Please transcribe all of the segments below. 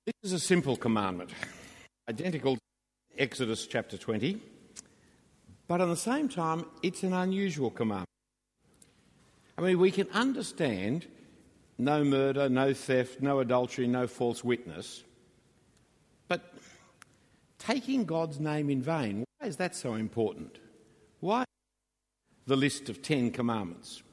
This is a simple commandment, identical to Exodus chapter 20, but at the same time, it's an unusual commandment. I mean, we can understand no murder, no theft, no adultery, no false witness, but taking God's name in vain, why is that so important? Why the list of 10 commandments?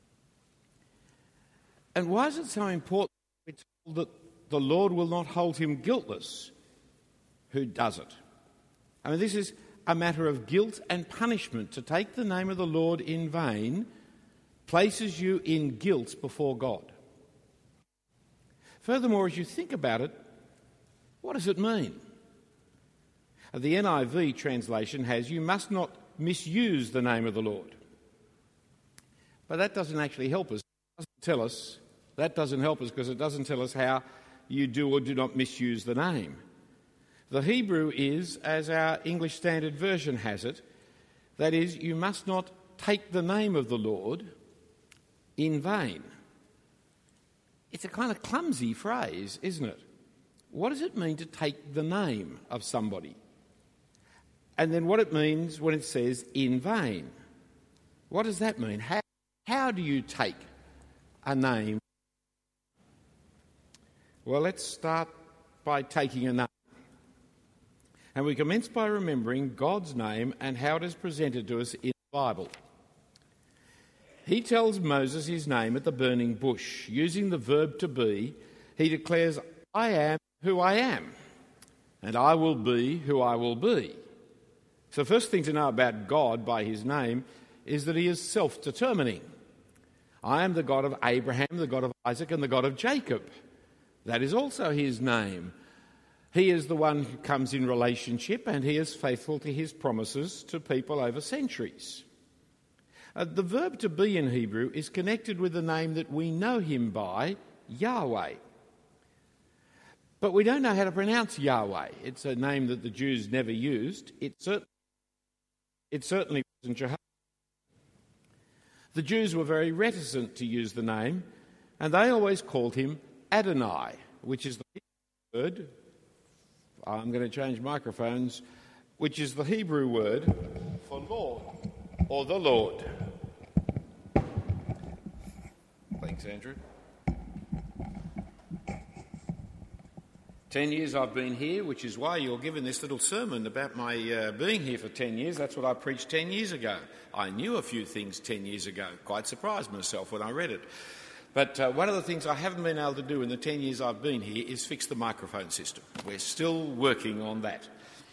And why is it so important we're told that the Lord will not hold him guiltless who does it? I mean, this is a matter of guilt and punishment. To take the name of the Lord in vain places you in guilt before God. Furthermore, as you think about it, what does it mean? The NIV translation has, "You must not misuse the name of the Lord." But that doesn't actually help us. That doesn't help us because it doesn't tell us how you do or do not misuse the name. The Hebrew is, as our English Standard Version has it, that is, you must not take the name of the Lord in vain. It's a kind of clumsy phrase, isn't it? What does it mean to take the name of somebody? And then what it means when it says in vain. What does that mean? How do you take a name? Well, let's start by taking a name. And we commence by remembering God's name and how it is presented to us in the Bible. He tells Moses his name at the burning bush. Using the verb to be, he declares, "I am who I am, and I will be who I will be." So the first thing to know about God by his name is that he is self-determining. I am the God of Abraham, the God of Isaac, and the God of Jacob. That is also his name. He is the one who comes in relationship, and he is faithful to his promises to people over centuries. The verb to be in Hebrew is connected with the name that we know him by, Yahweh. But we don't know how to pronounce Yahweh. It's a name that the Jews never used. It certainly wasn't Jehovah. The Jews were very reticent to use the name, and they always called him Adonai, which is the word, I'm going to change microphones, which is the Hebrew word for Lord, or the Lord. Thanks, Andrew. 10 years I've been here, which is why you're given this little sermon about my being here for 10 years. That's what I preached 10 years ago. I knew a few things 10 years ago. Quite surprised myself when I read it. But one of the things I haven't been able to do in the 10 years I've been here is fix the microphone system. We're still working on that.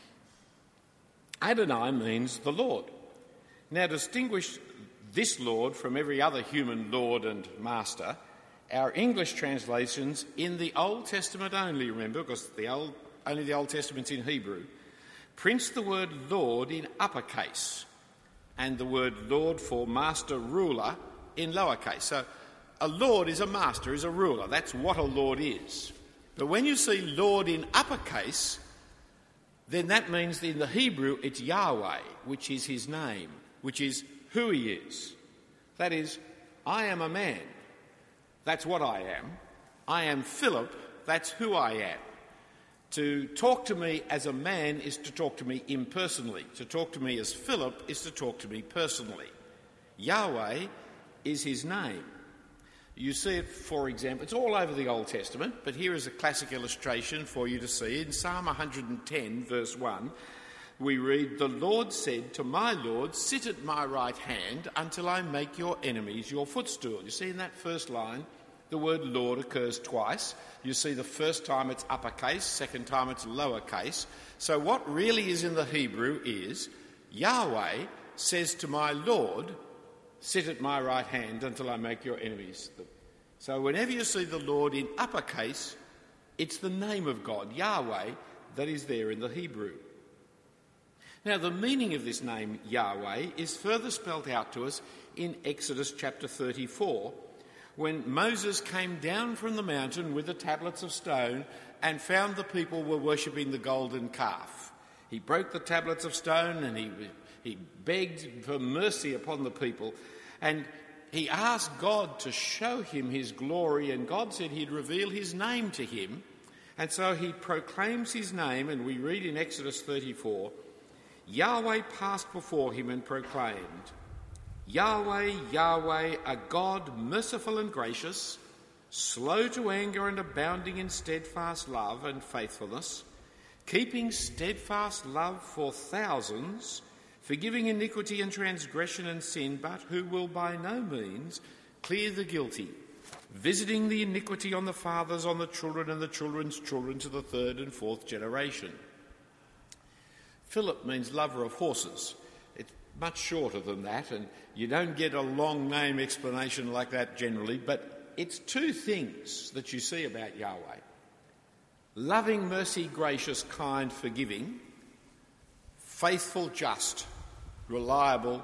Adonai means the Lord. Now, to distinguish this Lord from every other human Lord and Master, our English translations in the Old Testament only, remember, because only the Old Testament's in Hebrew, prints the word Lord in uppercase and the word Lord for master, ruler in lowercase. So a Lord is a master, is a ruler. That's what a Lord is. But when you see Lord in uppercase, then that means in the Hebrew it's Yahweh, which is his name, which is who he is. That is, I am a man. That's what I am. I am Philip. That's who I am. To talk to me as a man is to talk to me impersonally. To talk to me as Philip is to talk to me personally. Yahweh is his name. You see it, for example, it's all over the Old Testament, but here is a classic illustration for you to see. In Psalm 110, verse 1, we read, "The Lord said to my Lord, sit at my right hand until I make your enemies your footstool." You see in that first line, the word Lord occurs twice. You see the first time it's uppercase, second time it's lowercase. So what really is in the Hebrew is, Yahweh says to my Lord, sit at my right hand until I make your enemies. So whenever you see the Lord in uppercase, it's the name of God, Yahweh, that is there in the Hebrew. Now, the meaning of this name, Yahweh, is further spelt out to us in Exodus chapter 34, when Moses came down from the mountain with the tablets of stone and found the people were worshipping the golden calf. He broke the tablets of stone and he begged for mercy upon the people, and he asked God to show him his glory, and God said he'd reveal his name to him, And so he proclaims his name, and we read in Exodus 34, Yahweh passed before him and proclaimed, Yahweh, Yahweh, a God merciful and gracious, slow to anger and abounding in steadfast love and faithfulness, keeping steadfast love for thousands, forgiving iniquity and transgression and sin, but who will by no means clear the guilty, visiting the iniquity on the fathers, on the children and the children's children to the third and fourth generation. Philip means lover of horses. It's much shorter than that, and you don't get a long name explanation like that generally, but it's two things that you see about Yahweh. Loving, mercy, gracious, kind, forgiving, faithful, just, reliable,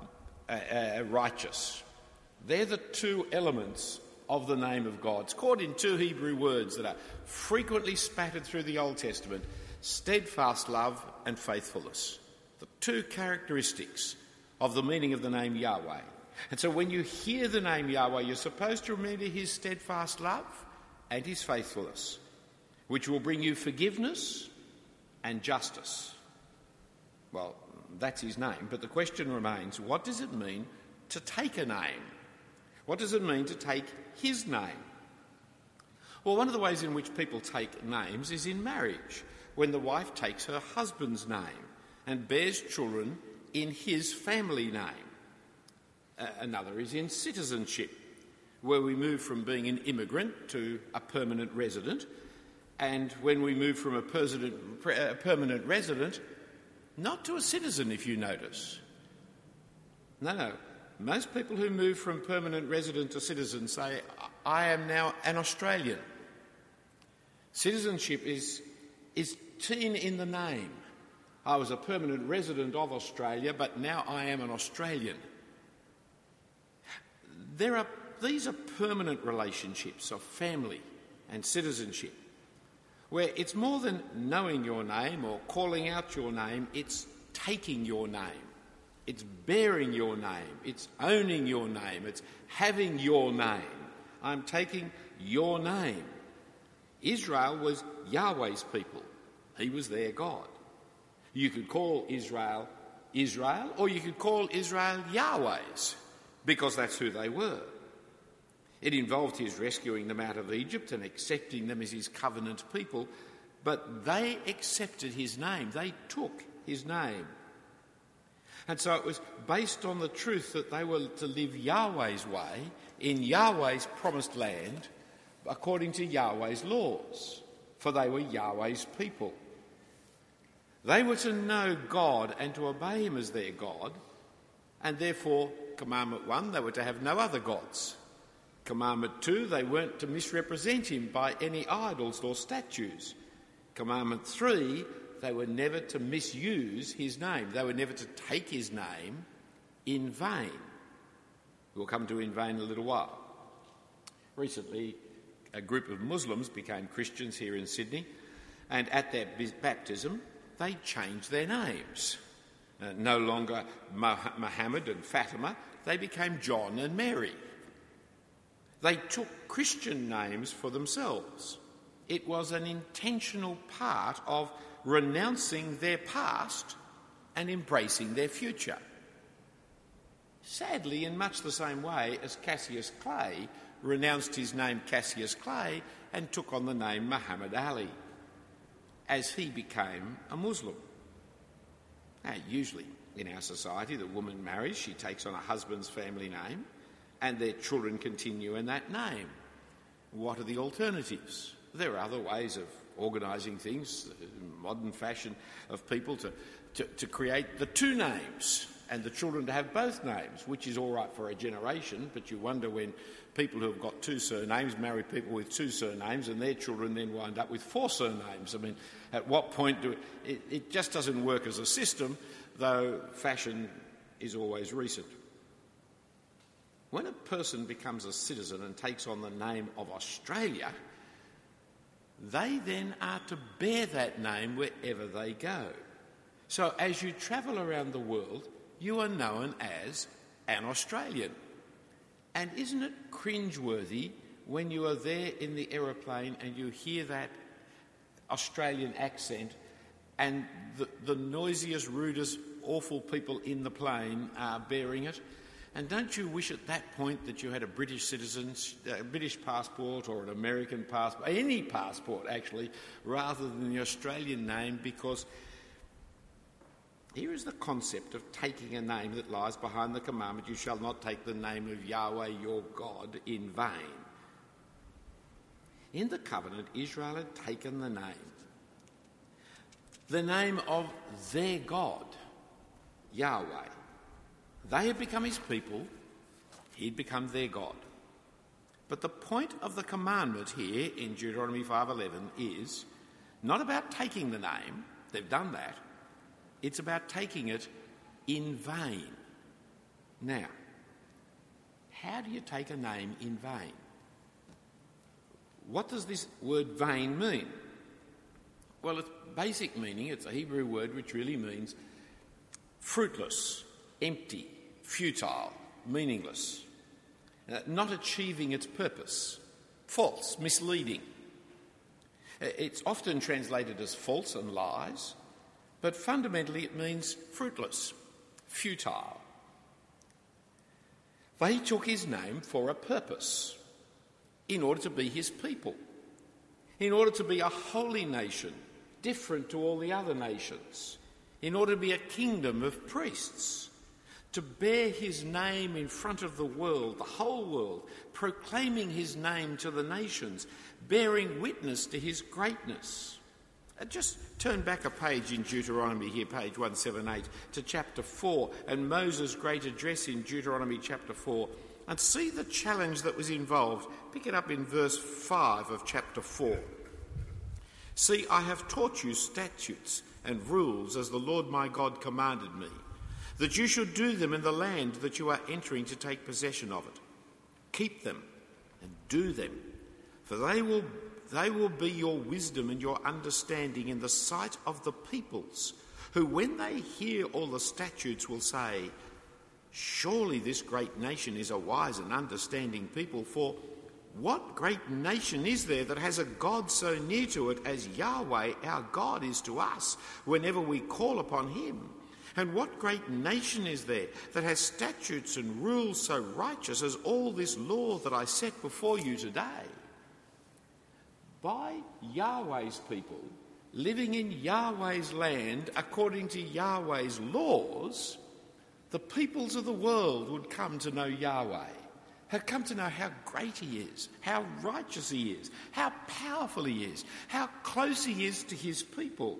righteous. They're the two elements of the name of God. It's caught in two Hebrew words that are frequently spattered through the Old Testament: steadfast love and faithfulness. The two characteristics of the meaning of the name Yahweh. And so when you hear the name Yahweh, you're supposed to remember his steadfast love and his faithfulness, which will bring you forgiveness and justice. Well, that's his name, but the question remains, what does it mean to take a name? What does it mean to take his name? Well, one of the ways in which people take names is in marriage, when the wife takes her husband's name and bears children in his family name. Another is in citizenship, where we move from being an immigrant to a permanent resident, and when we move from a permanent resident, not to a citizen, if you notice. No. Most people who move from permanent resident to citizen say, I am now an Australian. Citizenship is seen in the name. I was a permanent resident of Australia, but now I am an Australian. These are permanent relationships of family and citizenship, where it's more than knowing your name or calling out your name, it's taking your name. It's bearing your name. It's owning your name. It's having your name. I'm taking your name. Israel was Yahweh's people. He was their God. You could call Israel Israel, or you could call Israel Yahweh's, because that's who they were. It involved his rescuing them out of Egypt and accepting them as his covenant people, but they accepted his name. They took his name. And so it was based on the truth that they were to live Yahweh's way in Yahweh's promised land according to Yahweh's laws, for they were Yahweh's people. They were to know God and to obey him as their God, and therefore, Commandment 1, they were to have no other gods. Commandment 2, they weren't to misrepresent him by any idols or statues. Commandment 3, they were never to misuse his name. They were never to take his name in vain. We'll come to in vain in a little while. Recently, a group of Muslims became Christians here in Sydney, and at their baptism, they changed their names. No longer Muhammad and Fatima, they became John and Mary. They took Christian names for themselves. It was an intentional part of renouncing their past and embracing their future. Sadly, in much the same way as Cassius Clay renounced his name Cassius Clay and took on the name Muhammad Ali as he became a Muslim. Now, usually in our society, the woman marries, she takes on a husband's family name, and their children continue in that name. What are the alternatives? There are other ways of organising things, modern fashion of people to create the two names and the children to have both names, which is all right for a generation, but you wonder when people who have got two surnames marry people with two surnames and their children then wind up with four surnames. I mean, at what point it just doesn't work as a system, though fashion is always recent. When a person becomes a citizen and takes on the name of Australia, they then are to bear that name wherever they go. So as you travel around the world, you are known as an Australian. And isn't it cringeworthy when you are there in the aeroplane and you hear that Australian accent, and the noisiest, rudest, awful people in the plane are bearing it. And don't you wish at that point that you had a British British passport or an American passport, any passport actually, rather than the Australian name? Because here is the concept of taking a name that lies behind the commandment, you shall not take the name of Yahweh your God in vain. In the covenant, Israel had taken the name of their God, Yahweh. They had become his people, he'd become their God. But the point of the commandment here in Deuteronomy 5:11 is not about taking the name, they've done that, it's about taking it in vain. Now, how do you take a name in vain? What does this word vain mean? Well, its basic meaning, it's a Hebrew word which really means fruitless, empty, futile, meaningless, not achieving its purpose, false, misleading. It's often translated as false and lies, but fundamentally it means fruitless, futile. They took his name for a purpose, in order to be his people, in order to be a holy nation, different to all the other nations, in order to be a kingdom of priests, to bear his name in front of the world, the whole world, proclaiming his name to the nations, bearing witness to his greatness. Just turn back a page in Deuteronomy here, page 178, to chapter 4, and Moses' great address in Deuteronomy chapter 4, and see the challenge that was involved. Pick it up in verse 5 of chapter 4. See, I have taught you statutes and rules as the Lord my God commanded me, that you should do them in the land that you are entering to take possession of it. Keep them and do them, for they will be your wisdom and your understanding in the sight of the peoples, who when they hear all the statutes will say, surely this great nation is a wise and understanding people, for what great nation is there that has a God so near to it as Yahweh our God is to us whenever we call upon him? And what great nation is there that has statutes and rules so righteous as all this law that I set before you today? By Yahweh's people, living in Yahweh's land according to Yahweh's laws, the peoples of the world would come to know Yahweh, had come to know how great he is, how righteous he is, how powerful he is, how close he is to his people.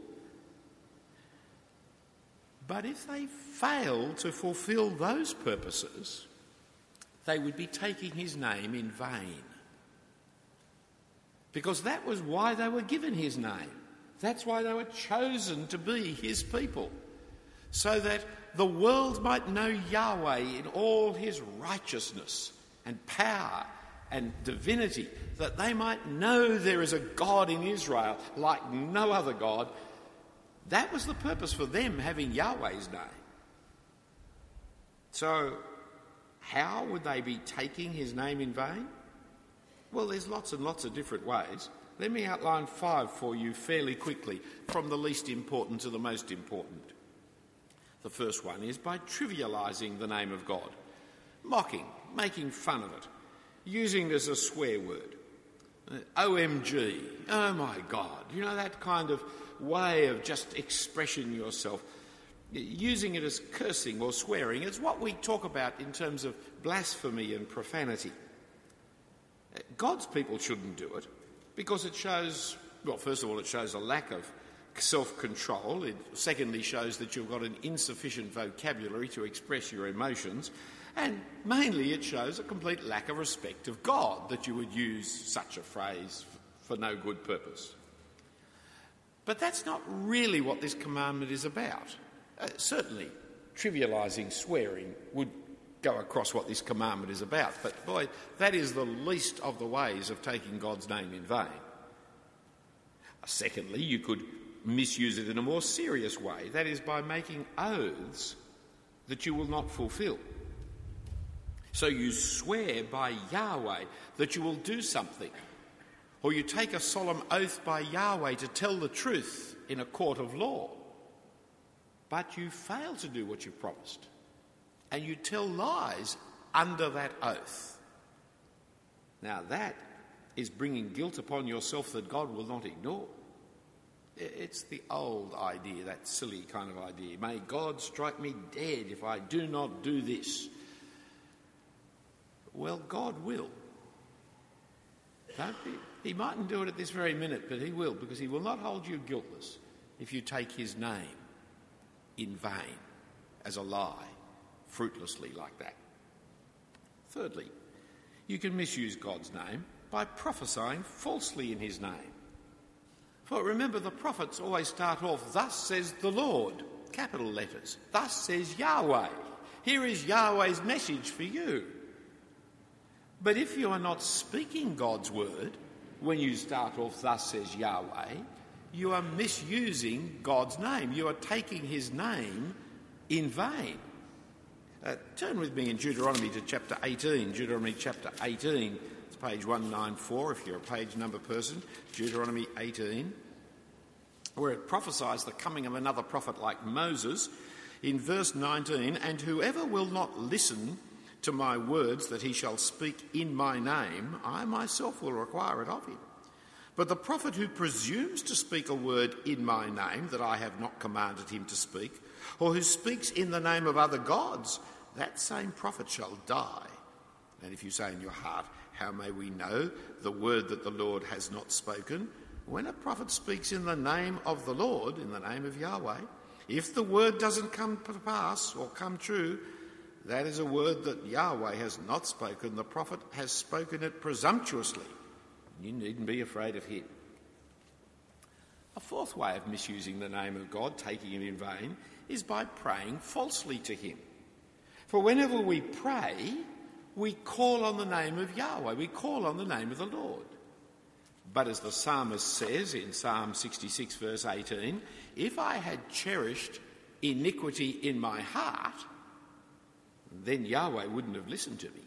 But if they fail to fulfil those purposes, they would be taking his name in vain. Because that was why they were given his name. That's why they were chosen to be his people, so that the world might know Yahweh in all his righteousness and power and divinity, that they might know there is a God in Israel like no other God. That was the purpose for them having Yahweh's name. So, how would they be taking his name in vain? Well, there's lots and lots of different ways. Let me outline 5 for you fairly quickly, from the least important to the most important. The first one is by trivialising the name of God, mocking, making fun of it, using it as a swear word. OMG, oh my God, you know, that kind of way of just expressing yourself. Using it as cursing or swearing is what we talk about in terms of blasphemy and profanity. God's people shouldn't do it because it shows, well, first of all, it shows a lack of self-control. It secondly shows that you've got an insufficient vocabulary to express your emotions. And mainly it shows a complete lack of respect of God that you would use such a phrase for no good purpose. But that's not really what this commandment is about. Certainly, trivialising swearing would go across what this commandment is about, but boy, that is the least of the ways of taking God's name in vain. Secondly, you could misuse it in a more serious way, that is by making oaths that you will not fulfil. So you swear by Yahweh that you will do something, or you take a solemn oath by Yahweh to tell the truth in a court of law, but you fail to do what you promised, and you tell lies under that oath. Now that is bringing guilt upon yourself that God will not ignore. It's the old idea, that silly kind of idea. May God strike me dead if I do not do this. Well, God will. He mightn't do it at this very minute, but he will, because he will not hold you guiltless if you take his name in vain, as a lie, fruitlessly like that. Thirdly, you can misuse God's name by prophesying falsely in his name. For remember, the prophets always start off, "Thus says the Lord," capital letters. "Thus says Yahweh." Here is Yahweh's message for you. But if you are not speaking God's word when you start off, "Thus says Yahweh," you are misusing God's name. You are taking his name in vain. Turn with me in Deuteronomy to chapter 18. Deuteronomy chapter 18. It's page 194 if you're a page number person. Deuteronomy 18, where it prophesies the coming of another prophet like Moses. In verse 19, "And whoever will not listen to my words that he shall speak in my name, I myself will require it of him. But the prophet who presumes to speak a word in my name that I have not commanded him to speak, or who speaks in the name of other gods, that same prophet shall die. And if you say in your heart, how may we know the word that the Lord has not spoken? When a prophet speaks in the name of the Lord, in the name of Yahweh, if the word doesn't come to pass or come true, that is a word that Yahweh has not spoken. The prophet has spoken it presumptuously. You needn't be afraid of him." A fourth way of misusing the name of God, taking it in vain, is by praying falsely to him. For whenever we pray, we call on the name of Yahweh. We call on the name of the Lord. But as the psalmist says in Psalm 66 verse 18, "If I had cherished iniquity in my heart, then Yahweh wouldn't have listened to me."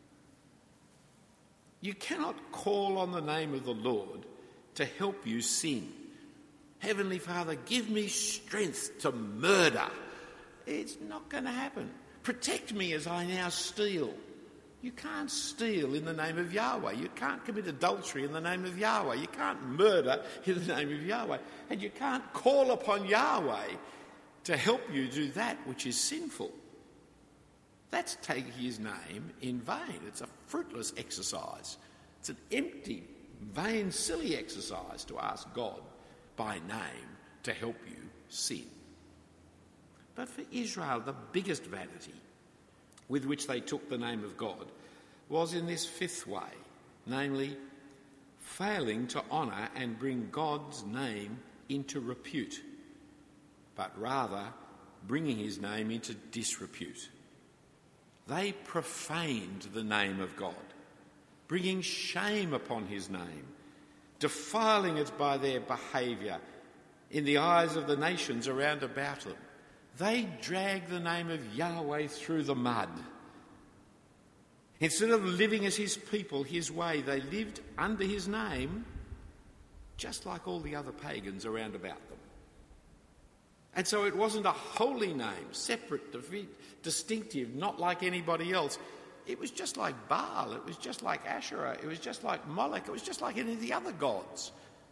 You cannot call on the name of the Lord to help you sin. "Heavenly Father, give me strength to murder." It's not going to happen. "Protect me as I now steal." You can't steal in the name of Yahweh. You can't commit adultery in the name of Yahweh. You can't murder in the name of Yahweh. And you can't call upon Yahweh to help you do that which is sinful. That's taking his name in vain. It's a fruitless exercise. It's an empty, vain, silly exercise to ask God by name to help you sin. But for Israel, the biggest vanity with which they took the name of God was in this fifth way, namely, failing to honour and bring God's name into repute, but rather bringing his name into disrepute. They profaned the name of God, bringing shame upon his name, defiling it by their behaviour in the eyes of the nations around about them. They dragged the name of Yahweh through the mud. Instead of living as his people, his way, they lived under his name, just like all the other pagans around about them. And so it wasn't a holy name, separate, distinctive, not like anybody else. It was just like Baal, it was just like Asherah, it was just like Moloch, it was just like any of the other gods.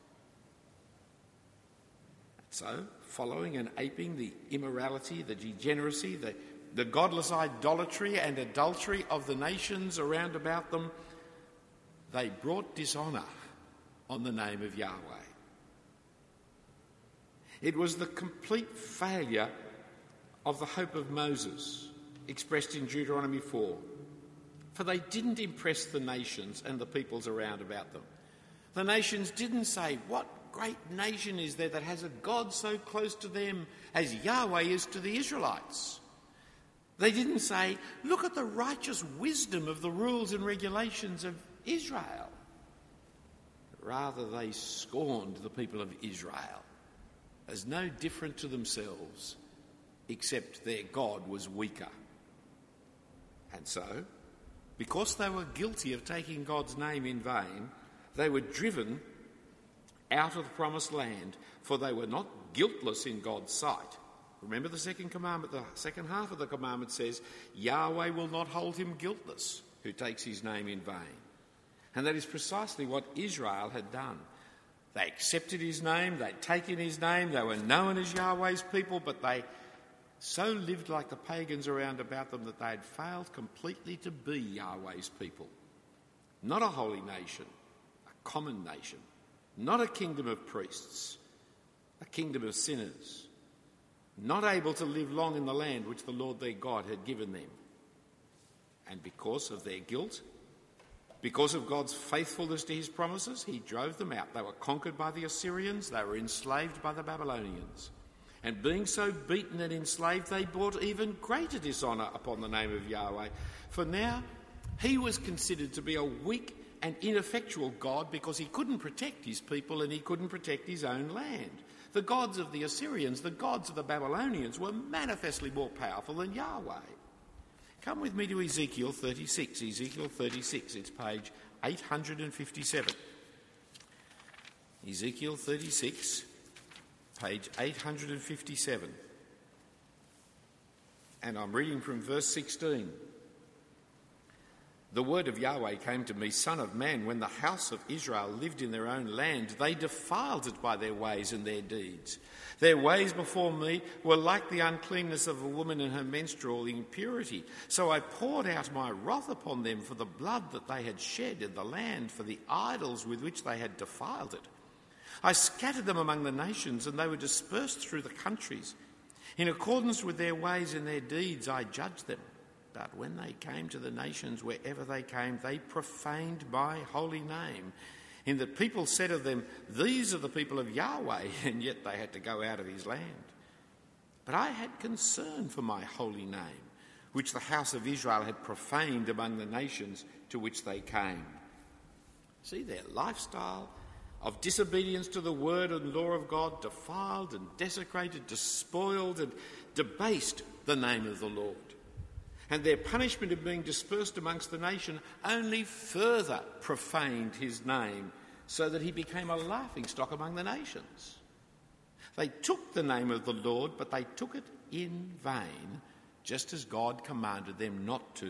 So, following and aping the immorality, the degeneracy, the godless idolatry and adultery of the nations around about them, they brought dishonour on the name of Yahweh. It was the complete failure of the hope of Moses, expressed in Deuteronomy 4. For they didn't impress the nations and the peoples around about them. The nations didn't say, "What great nation is there that has a God so close to them as Yahweh is to the Israelites?" They didn't say, "Look at the righteous wisdom of the rules and regulations of Israel." Rather, they scorned the people of Israel as no different to themselves, except their God was weaker. And so, because they were guilty of taking God's name in vain, they were driven out of the promised land, for they were not guiltless in God's sight. Remember the second commandment, the second half of the commandment says, Yahweh will not hold him guiltless who takes his name in vain. And that is precisely what Israel had done. They accepted his name, they'd taken his name, they were known as Yahweh's people, but they so lived like the pagans around about them that they had failed completely to be Yahweh's people. Not a holy nation, a common nation. Not a kingdom of priests, a kingdom of sinners. Not able to live long in the land which the Lord their God had given them. And because of their guilt, because of God's faithfulness to his promises, he drove them out. They were conquered by the Assyrians, they were enslaved by the Babylonians. And being so beaten and enslaved, they brought even greater dishonour upon the name of Yahweh. For now he was considered to be a weak and ineffectual God because he couldn't protect his people and he couldn't protect his own land. The gods of the Assyrians, the gods of the Babylonians were manifestly more powerful than Yahweh. Come with me to Ezekiel 36. Ezekiel 36, it's page 857. Ezekiel 36, page 857. And I'm reading from verse 16. The word of Yahweh came to me, Son of man, when the house of Israel lived in their own land, they defiled it by their ways and their deeds. Their ways before me were like the uncleanness of a woman in her menstrual impurity. So I poured out my wrath upon them for the blood that they had shed in the land, for the idols with which they had defiled it. I scattered them among the nations, and they were dispersed through the countries. In accordance with their ways and their deeds I judged them. But when they came to the nations, wherever they came, they profaned my holy name. In that people said of them, These are the people of Yahweh, and yet they had to go out of his land. But I had concern for my holy name, which the house of Israel had profaned among the nations to which they came. See, their lifestyle of disobedience to the word and law of God defiled and desecrated, despoiled and debased the name of the Lord. And their punishment of being dispersed amongst the nation only further profaned his name, so that he became a laughingstock among the nations. They took the name of the Lord, but they took it in vain, just as God commanded them not to.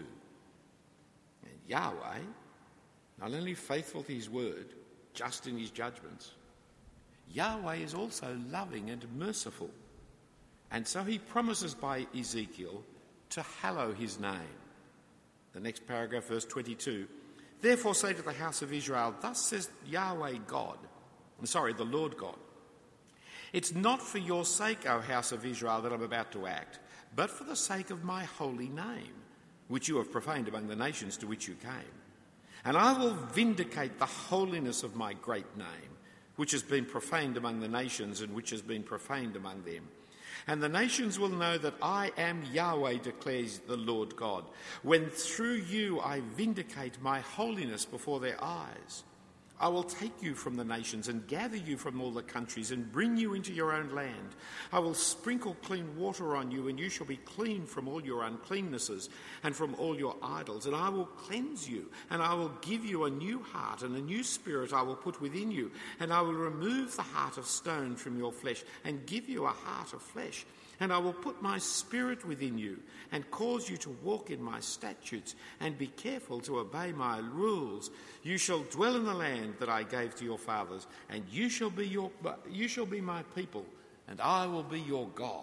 And Yahweh, not only faithful to his word, just in his judgments, Yahweh is also loving and merciful. And so he promises by Ezekiel to hallow his name. The next paragraph, verse 22. Therefore say to the house of Israel, Thus says Yahweh the Lord God. It's not for your sake, O house of Israel, that I'm about to act, but for the sake of my holy name, which you have profaned among the nations to which you came. And I will vindicate the holiness of my great name, which has been profaned among the nations and which has been profaned among them. And the nations will know that I am Yahweh, declares the Lord God, when through you I vindicate my holiness before their eyes. I will take you from the nations and gather you from all the countries and bring you into your own land. I will sprinkle clean water on you, and you shall be clean from all your uncleannesses and from all your idols. And I will cleanse you, and I will give you a new heart, and a new spirit I will put within you. And I will remove the heart of stone from your flesh and give you a heart of flesh. And I will put my spirit within you and cause you to walk in my statutes and be careful to obey my rules. You shall dwell in the land that I gave to your fathers, and you shall be my people, and I will be your God.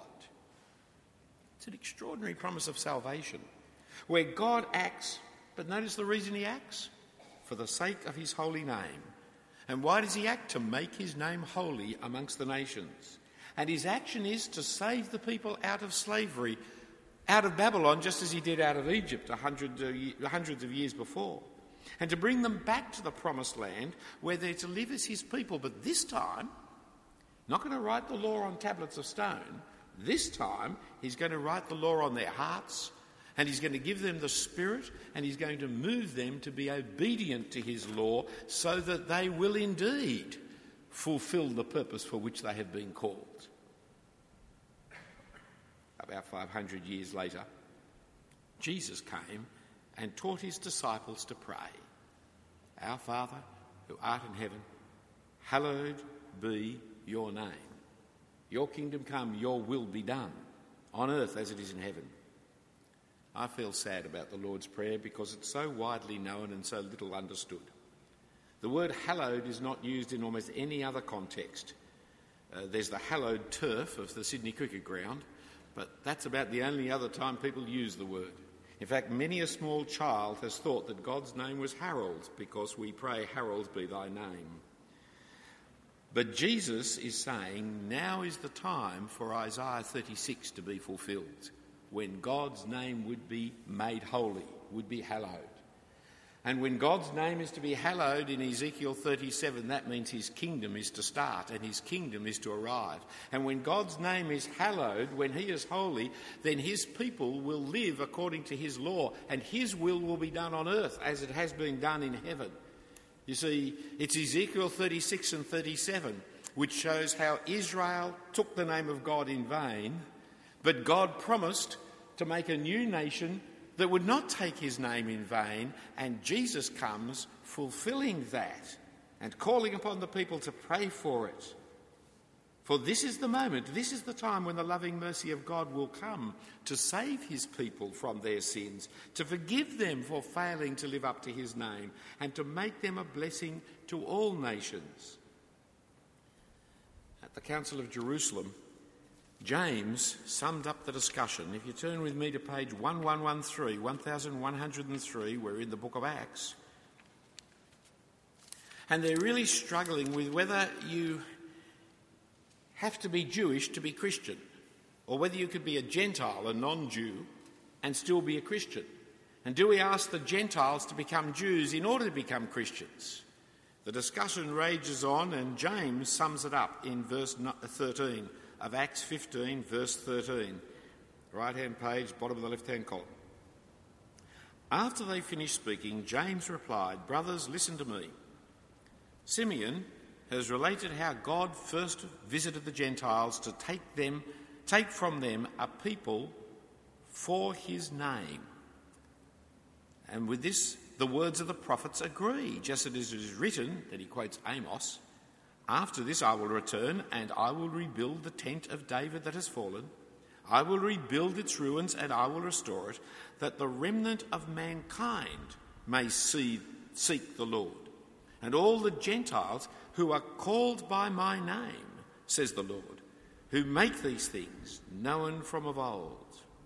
It's an extraordinary promise of salvation, where God acts, but notice the reason he acts: for the sake of his holy name. And why does he act? To make his name holy amongst the nations. And his action is to save the people out of slavery, out of Babylon, just as he did out of Egypt hundreds of years before, and to bring them back to the promised land where they're to live as his people. But this time, not going to write the law on tablets of stone. This time, he's going to write the law on their hearts, and he's going to give them the Spirit, and he's going to move them to be obedient to his law, so that they will indeed fulfill the purpose for which they have been called. About 500 years later, Jesus came and taught his disciples to pray, Our Father, who art in heaven, hallowed be your name. Your kingdom come, your will be done, on earth as it is in heaven. I feel sad about the Lord's Prayer because it's so widely known and so little understood. The word hallowed is not used in almost any other context. There's the hallowed turf of the Sydney Cricket Ground, but that's about the only other time people use the word. In fact, many a small child has thought that God's name was Harold because we pray, "Harold be thy name." But Jesus is saying now is the time for Isaiah 36 to be fulfilled, when God's name would be made holy, would be hallowed. And when God's name is to be hallowed in Ezekiel 37, that means his kingdom is to start and his kingdom is to arrive. And when God's name is hallowed, when he is holy, then his people will live according to his law and his will be done on earth as it has been done in heaven. You see, it's Ezekiel 36 and 37 which shows how Israel took the name of God in vain, but God promised to make a new nation that would not take his name in vain, and Jesus comes fulfilling that and calling upon the people to pray for it. For this is the moment, this is the time when the loving mercy of God will come to save his people from their sins, to forgive them for failing to live up to his name, and to make them a blessing to all nations. At the Council of Jerusalem, James summed up the discussion. If you turn with me to page 1103, we're in the book of Acts. And they're really struggling with whether you have to be Jewish to be Christian, or whether you could be a Gentile, a non-Jew, and still be a Christian. And do we ask the Gentiles to become Jews in order to become Christians? The discussion rages on, and James sums it up in verse 13 of Acts 15, verse 13. Right-hand page, bottom of the left-hand column. After they finished speaking, James replied, "Brothers, listen to me. Simeon has related how God first visited the Gentiles to take from them a people for his name. And with this, the words of the prophets agree, just as it is written," that he quotes Amos, "After this I will return, and I will rebuild the tent of David that has fallen. I will rebuild its ruins, and I will restore it, that the remnant of mankind may seek the Lord. And all the Gentiles who are called by my name, says the Lord, who make these things known from of old."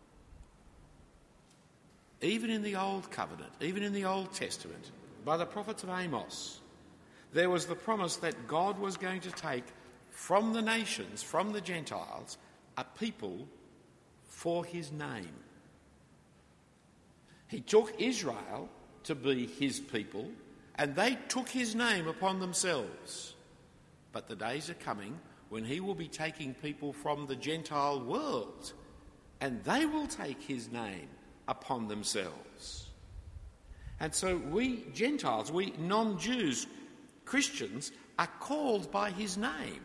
Even in the Old Covenant, even in the Old Testament, by the prophets of Amos, there was the promise that God was going to take from the nations, from the Gentiles, a people for his name. He took Israel to be his people, and they took his name upon themselves. But the days are coming when he will be taking people from the Gentile world, and they will take his name upon themselves. And so we Gentiles, we non-Jews, Christians, are called by his name.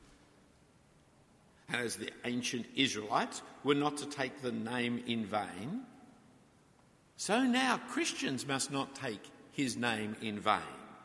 And as the ancient Israelites were not to take the name in vain, so now Christians must not take his name in vain.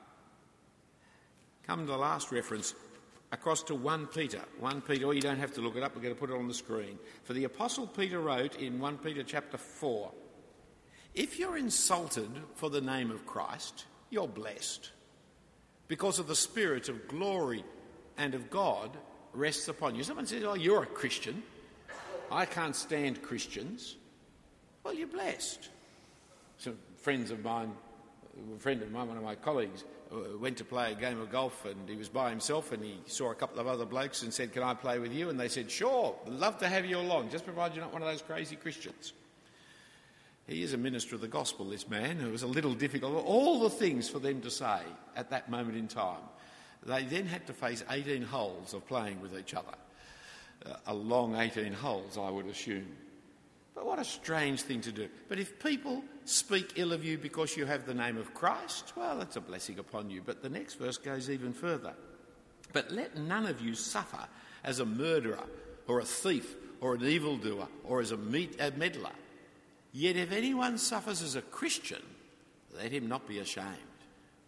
Come to the last reference, across to 1 Peter. 1 Peter, you don't have to look it up, we're going to put it on the screen. For the Apostle Peter wrote in 1 Peter chapter 4, "If you're insulted for the name of Christ, you're blessed, because of the Spirit of glory and of God rests upon you." Someone says, "Oh, you're a Christian. I can't stand Christians." Well, you're blessed. Some friends of mine, a friend of mine, one of my colleagues, went to play a game of golf, and he was by himself, and he saw a couple of other blokes and said, "Can I play with you?" And they said, "Sure, love to have you along, just provided you're not one of those crazy Christians." He is a minister of the gospel, this man. It was a little difficult, all the things for them to say at that moment in time. They then had to face 18 holes of playing with each other. A long 18 holes, I would assume. But what a strange thing to do. But if people speak ill of you because you have the name of Christ, well, that's a blessing upon you. But the next verse goes even further. "But let none of you suffer as a murderer or a thief or an evildoer or as a meddler. Yet if anyone suffers as a Christian, let him not be ashamed,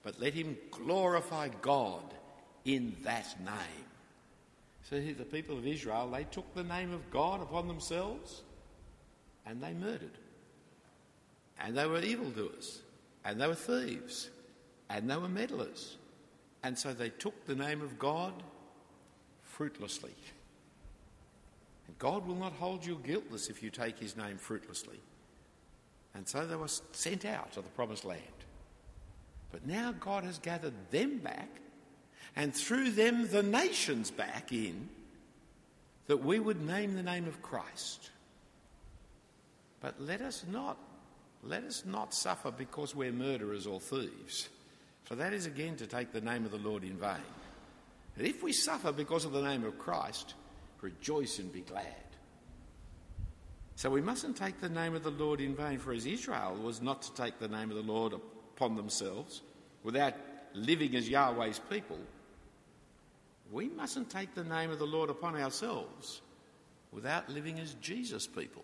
but let him glorify God in that name. So the people of Israel, they took the name of God upon themselves and they murdered. And they were evildoers, and they were thieves, and they were meddlers. And so they took the name of God fruitlessly. And God will not hold you guiltless if you take his name fruitlessly. And so they were sent out of the promised land. But now God has gathered them back, and through them the nations back in, that we would name the name of Christ. But let us not suffer because we're murderers or thieves, for that is again to take the name of the Lord in vain. And if we suffer because of the name of Christ, rejoice and be glad. So we mustn't take the name of the Lord in vain, for as Israel was not to take the name of the Lord upon themselves without living as Yahweh's people, we mustn't take the name of the Lord upon ourselves without living as Jesus' people.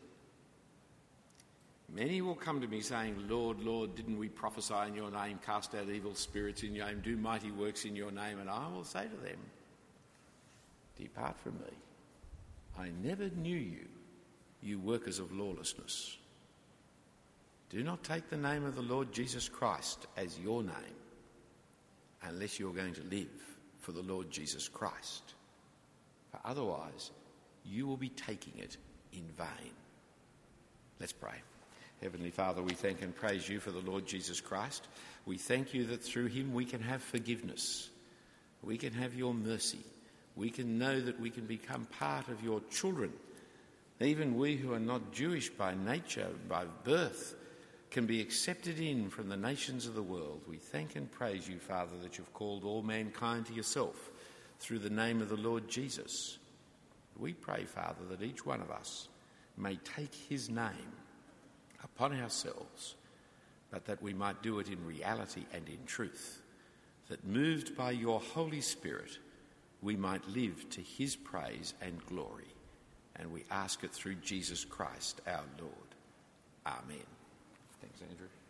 Many will come to me saying, Lord, Lord, didn't we prophesy in your name, cast out evil spirits in your name, do mighty works in your name? And I will say to them, depart from me. I never knew you, you workers of lawlessness. Do not take the name of the Lord Jesus Christ as your name unless you're going to live for the Lord Jesus Christ. For otherwise, you will be taking it in vain. Let's pray. Heavenly Father, we thank and praise you for the Lord Jesus Christ. We thank you that through him we can have forgiveness. We can have your mercy. We can know that we can become part of your children. Even we who are not Jewish by nature, by birth, can be accepted in from the nations of the world. We thank and praise you, Father, that you've called all mankind to yourself through the name of the Lord Jesus. We pray, Father, that each one of us may take his name upon ourselves, but that we might do it in reality and in truth, that moved by your Holy Spirit, we might live to his praise and glory. And we ask it through Jesus Christ, our Lord. Amen. Thanks, Andrew.